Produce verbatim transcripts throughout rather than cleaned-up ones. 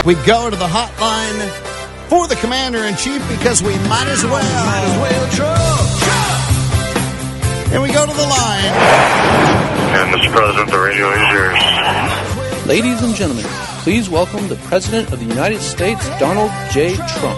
We go to the hotline for the commander-in-chief because we might as well. Might as well, Trump, Trump. And we go to the line. And Mister President, the radio is yours. Ladies and gentlemen, please welcome the President of the United States, Donald J. Trump.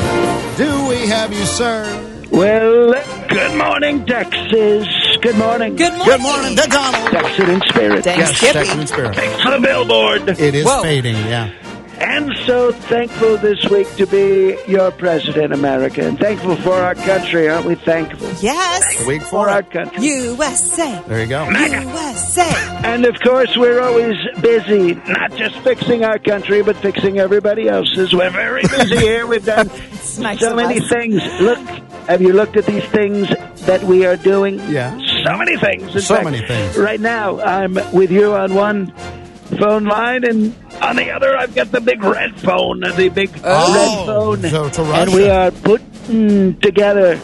Do we have you, sir? Well, good morning, Texas. Good morning. Good morning. Good morning, the Donald. Texas in spirit. Yes, Skippy. Texas in spirit. Thanks for the billboard. It is Whoa. fading, yeah. And so thankful this week to be your president, America. And thankful for our country, aren't we thankful? Yes. Week For four. our country. U S A. There you go. U S A. And of course, we're always busy, not just fixing our country, but fixing everybody else's. We're very busy here. We've done It's nice so of many us. things. Look, have you looked at these things that we are doing? Yeah. So many things. In So fact, many things. Right now, I'm with you on one phone line, and on the other, I've got the big red phone, the big Oh, red phone. so to and we Russia. are putting together,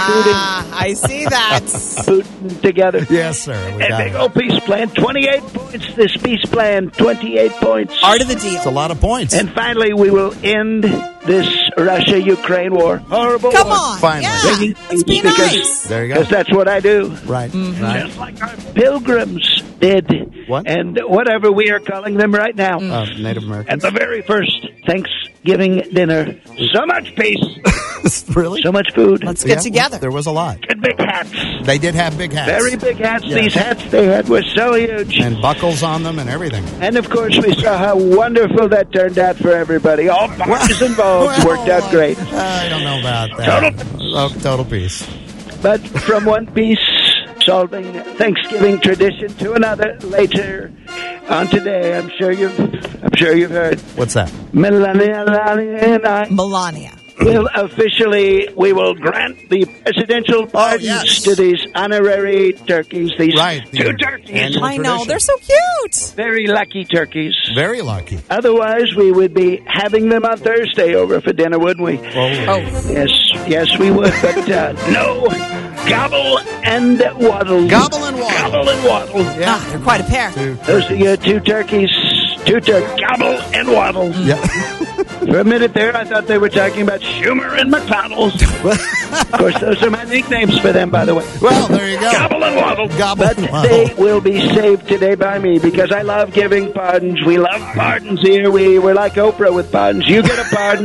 Ah, I see that. putting together. Yes, sir. We A got big it. old peace plan, twenty-eight points. This peace plan, twenty-eight points. Art of the It's a deal. lot of points. And finally, we will end this Russia-Ukraine war. Horrible Come war. on. Finally. Yeah. Let's be Because- nice. There you go. Because that's what I do. Right. Right. Just like our pilgrims did. What? And whatever we are calling them right now. Uh, Native American. At the very first Thanksgiving dinner. So much peace. Really? So much food. Let's get Yeah, together. There was a lot. And big hats. They did have big hats. Very big hats. Yes. These hats they had were so huge. And buckles on them and everything. And of course, we saw how wonderful that turned out for everybody. All parties involved Well, worked out great. uh, I don't know about that. Total- Oh, total peace. But from one piece solving Thanksgiving tradition to another later on today, I'm sure you've, I'm sure you've heard. What's that? Melania and I Melania. will officially, we will grant the presidential pardons yes. to these honorary turkeys. These Right. two The turkeys, annual I know. tradition. They're so cute. very lucky turkeys. Very lucky. Otherwise, we would be having them on Thursday over for dinner, wouldn't we? Oh. Yes, yes, we would. But uh, no, gobble and waddle. Gobble and waddle. Gobble and waddle. Yeah. Ah, they're quite a pair. Two. Those are your two turkeys. Two turkeys. Gobble and waddle. Yeah. For a minute there, I thought they were talking about Schumer and McDonald's. Of course, those are my nicknames for them, by the way. Well, there you go. Gobble and waddle. Gobble But and waddle. they will be saved today by me because I love giving pardons. We love pardons here. We, we're like Oprah with pardons. You get a pardon.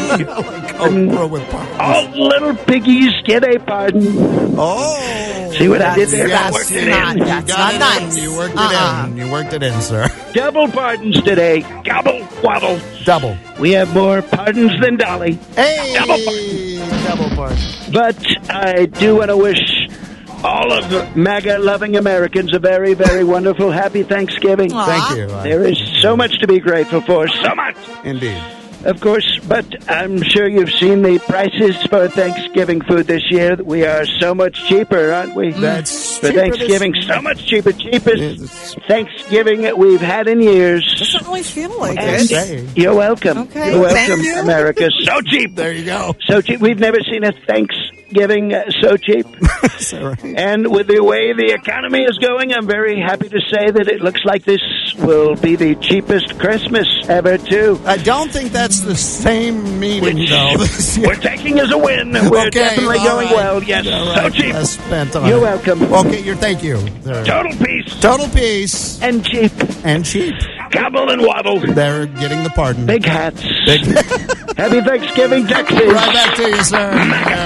Oprah with pardons. All little piggies get a pardon. Oh. See what I did there? I That's worked it not- in. You that's got not it in. nice. You worked it Uh-uh. in. You worked it in, sir. Double pardons today. Gobble, waddle. Double. We have more pardons than Dolly. Hey. Double Double pardon. But I do want to wish all of the MAGA-loving Americans a very, very wonderful, happy Thanksgiving. Aw. Thank you. Uh, There is so much to be grateful for. So much. Indeed. Of course, but I'm sure you've seen the prices for Thanksgiving food this year. We are so much cheaper, aren't we? That's For cheaper Thanksgiving, this- so much cheaper. Cheapest It's- Thanksgiving we've had in years. Doesn't really feel like And it. say. you're welcome. Okay, You're thank welcome, you. America. So cheap. There you go. So cheap. We've never seen a Thanksgiving uh, so cheap. So, right. And with the way the economy is going, I'm very happy to say that it looks like this will be the cheapest Christmas ever, too. I don't think that's the same meaning, though. We're taking as a win. We're Okay, definitely all going right. well. Yes, All so right. cheap. I spent on You're it. welcome. Okay, you're, thank you. There. Total peace Total peace and cheap. and cheap. Gobble and waddle. They're getting the pardon. Big hats. Big. Happy Thanksgiving, Texas. Right back to you, sir.